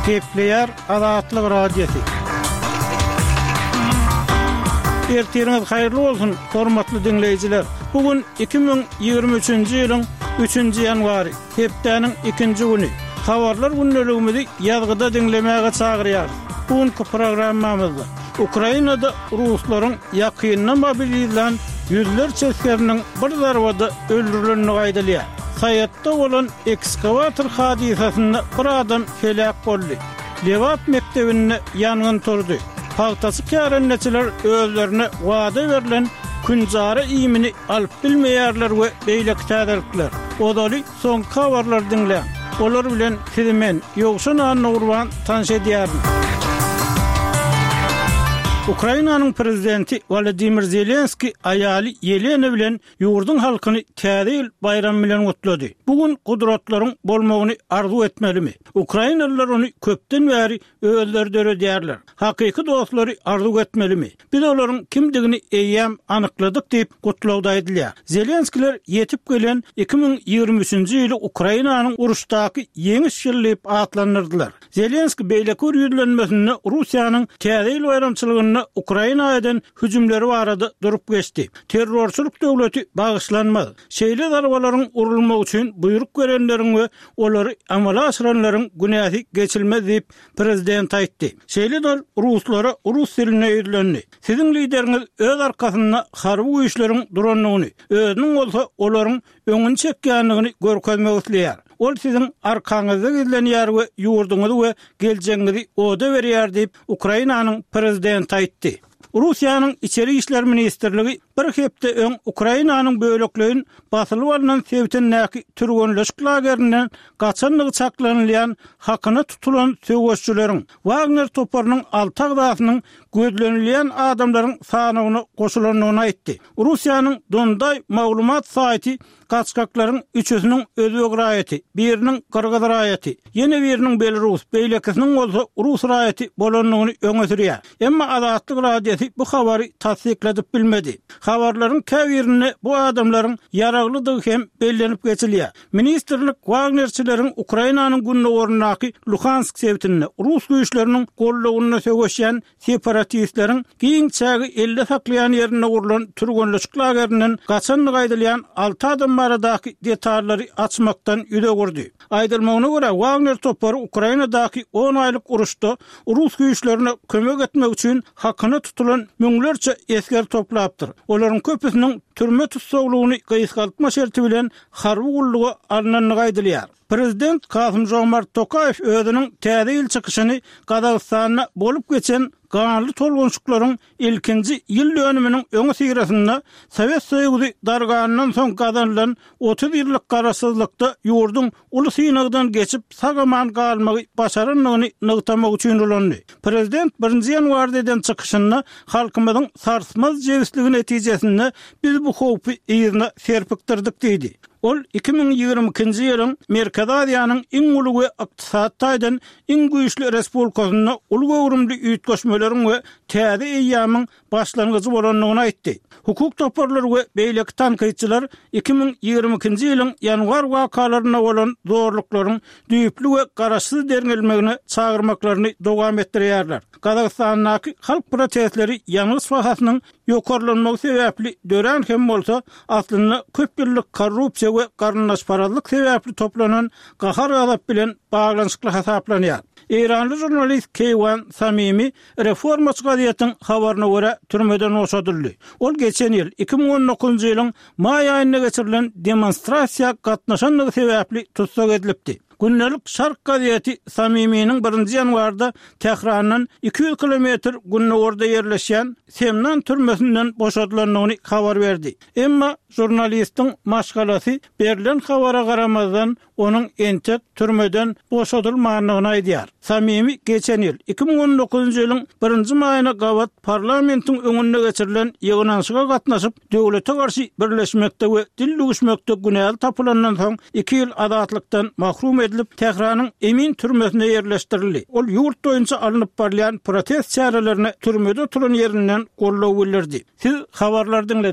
Kepler Azatlyk Radiosu. Ertiriniz hayırlı olsun, hormatly dinleyijiler. Bugün 2023-nji ýylyň 3-nji ýanwary, hepdeniň 2-nji güni. Habarlar günneligimizi ýazgyda dinlemäge çagyrýar. Bugünkü programmamyzda Ukrainada ruslaryň ýakynna mobilizilan yüzlerçe askeriniň bir zarbada öldürilenini gaýdalýar. Saýatda bolan ekskavator hadisasyna bir adam helak boldy. Lewat mektebinde ýangyn turdy. Paltasy kärenleçiler özlerine wada berilen künjara iýmini alyp bilmeýärler we beýleki täzelikler. Odaly soň habarlar dinleýän. Olar bilen sizimen ýogşun anurwan tanış edýärim. Ukrainanyň prezidenti Volodymyr Zelenski aýaly Yelena bilen ýurdun halkyny täze ýyl bayram bilen gutlady. Bugün gudratlaryň bolmagyny arzu etmelimi? Ukrainalılar ony köpden bäri özleri döredýärler. Hakyky dostlary arzu etmelimi? Biz olaryň kimdigini eýýäm anykladyk diýip gutlawda edilýär. Zelenskiler ýetip gelen 2023-nji ýyly Ukrainanyň uruşdaky ýeňiş ýyly diýip atlandyrdylar. Zelenski beýleki ýüzlenmesini Russiýanyň täze ýyl bayramçylygyny Ukrainadan hüjümleri barada durup geçti. Terrorçuluk döwleti bagyşlanmaz. Şeýle zarwalaryň urulmagy üçin buyruk görenleriň we olary amala aşyranlaryň günäsi geçilmez diýip prezident aýtdy. Şeýle dal ruslara rus diline öýrülendi. Siziň lideriniz öz arkasynda harby güýçleriň duranlygyny, özüniň bolsa olaryň öňüni çekýänligini görkezmek isleýär. Ol siziň arkaňyzda gizlenýär we ýurduňyzy we gelecegiňizi oda berýär diýip Ukrainanyň prezidenti aýtdy. Russiýanyň içeri işler ministrligi bir hepde öň Ukrainanyň böleklerini basylyp alynan sebitennäki türgenleşik lagerinden gaçanlygy çaklanylýan hakyna tutulan söwüşçüleriň Wagner toparynyň alty agdasynyň gözlenilýän adamlaryň sanawyna goşulanyny aýtdy. Russiýanyň Donday maglumat saýty gaçkaklaryň üçüsiniň özü raýaty, biriniň Kırgız raýaty, ýene biriniň Belarus, beýlekisiniň bolsa Rus raýaty bolanlygyny öňe sürýär. Emma Azatlyk Radiosu bu habary tasdikledip bilmedi. Habarlaryň käbirini bu adamlaryň yaraglydygy hem bellenip geçilýär. Ministrlik Wagnerçileriň Ukrainanyň günne ornaky Luhansk sebitinde Rus güýçleriniň gollagyna söwüşýän separatistleriň giňçägi 50 saklayan ýerine urulan türgenleşik lagerinden gaçanlygy aýdylýan 6 adam baradaky detallary açmakdan ýüze gurdy. Aýdylmagyna görä Wagner topary Ukrainadaky 10 aýlyk uruşda Rus güýçlerine kömek etmek üçin hakyny tutulan müňlerçe esker toplapdyr. Olaryň köpüsiniň türme tutsaglygyny gaýsgaltma şerti bilen harby gullugy alynanyny gaýdylýar. Prezident Kasym-Jomart Tokayew özüniň täze ýyl çykyşyny Kazakstanda bolup geçen ganly tolgunçuklaryň ilkinji ýyl dönüminiň öňe syrasynda Sowet Soýuzy darganyndan soň gazanlan 30 ýyllyk garaşsyzlykda ýurdun uly synagydan geçip sagaman galmagy başaranlygyny nygtamak üçin ulandy. Prezident 1-nji ýanwarda eden çykyşyny halkymyzyň sarsmaz jewstligi netijesinde biz bu howpy ýerine serpikdirdik diýdi. Ol 2022-nji ýylyň Merkez Aziýanyň iň uly we ykdysadyň iň güýçli respublikasyna uly gowrumly ýetgeşmeleriň we täze eýýamyň başlangyjy bolanlygyny aýtdy. Hukuk toparlary we beýleki tanqidçiler 2022-nji ýylyň ýanwar wakalaryna bolan zorluklaryň düýpli we garaşsyz derňelmegine çagyrmaklaryny dowam etdirýärler. Kazakstandaky halk protestleri ýalňyz bahasynyň ýokarlanmagy sebäpli dören hem bolsa aslynda köp ýyllyk korrupsiýa we garnaşparazlyk sebäpli toplanan gahar azap bilen baglanşykly hasaplanýar. İranlı jurnalist Keywan Samimi reformaçy gazetyň habaryna görä türmeden oşadyldy. Ol geçen ýyl 2019-njy ýylyň maý aýyna geçirilen demonstrasiýa gatnaşanlygy sebäpli tutsak edilipdi. Günnelik Şark gazeti Samimi'nin 1-nji ýanwarda Tehrandan 200 kilometr günne orada yerleşen Semnan türmesinden boşadylanlygyny habar berdi. Emma jurnalistiň maşgalasy berilen habara garamazdan onun entek türmeden boşadylmagyny aýdýar. Samimi geçen ýyl 2019-njy ýylyň 1-nji maýyna gawat parlamentiň öňünde geçirilen ýygnanşyga gatnaşyp döwlete garşy birleşmekde we dil duguşmakda günäl tapylandan soň 2 ýyl azatlykdan mahrum edilip Tehranyň Emin türmesine yerleştirildi. Ol ýurt boýunça alınıp barlayan protest çärelerine türmede turan ýerinden gollaw bildirdi. Siz habarlar dinlediniz.